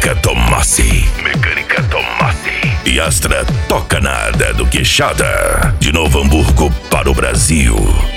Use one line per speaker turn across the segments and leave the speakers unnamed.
Mecânica Tomassi. Mecânica Tomassi. E Astra toca nada do Queixada. De Novo Hamburgo para o Brasil.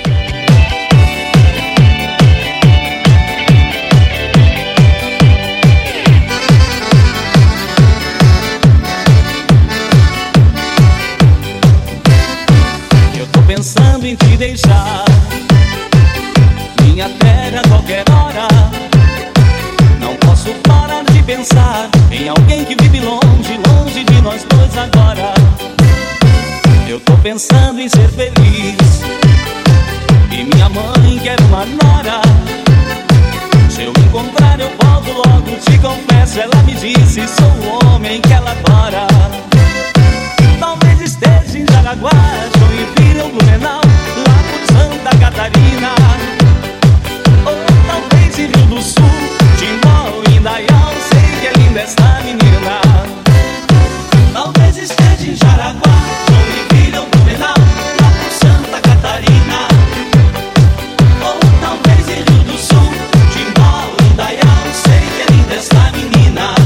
Eu tô pensando em te deixar, minha terra a qualquer hora. Não posso parar de pensar em alguém que vive longe, longe de nós dois agora. Eu tô pensando em ser feliz, e minha mãe quer uma nora. Se eu encontrar eu volto logo, te confesso, ela me disse, sou o homem que ela adora. Talvez esteja em Jaraguá, Joinville ou Blumenau, lá por Santa Catarina. Ou talvez em Rio do Sul, Timbó ou Indaial, sei que é linda essa menina. Talvez esteja em Jaraguá, Joinville ou Blumenau, lá por Santa Catarina. Ou talvez em Rio do Sul, Timbó ou Indaial, sei que é linda essa menina.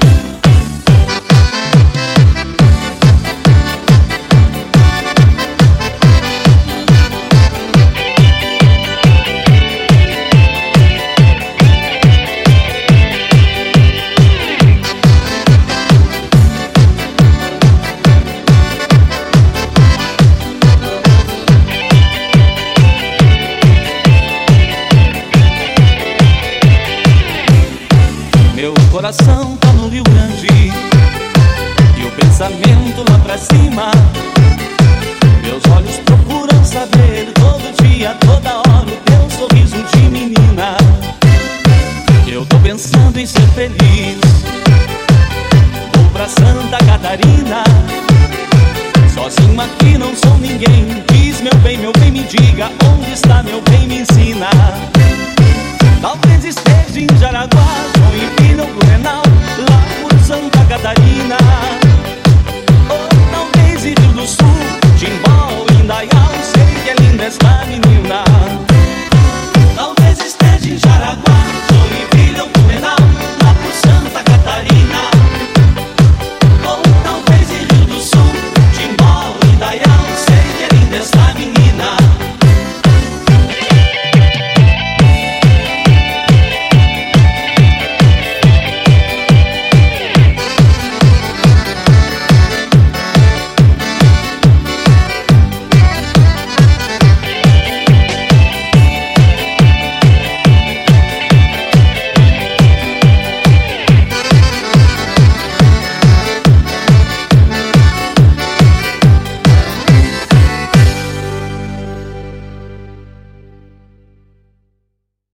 Meu coração tá no Rio Grande e o pensamento lá pra cima. Meus olhos procuram saber todo dia, toda hora o teu sorriso de menina. Eu tô pensando em ser feliz, vou pra Santa Catarina. Sozinho aqui não sou ninguém, diz meu bem, me diga onde está meu bem, me ensina. Talvez esteja em Jaraguá, Joinville ou Blumenau, lá por Santa Catarina.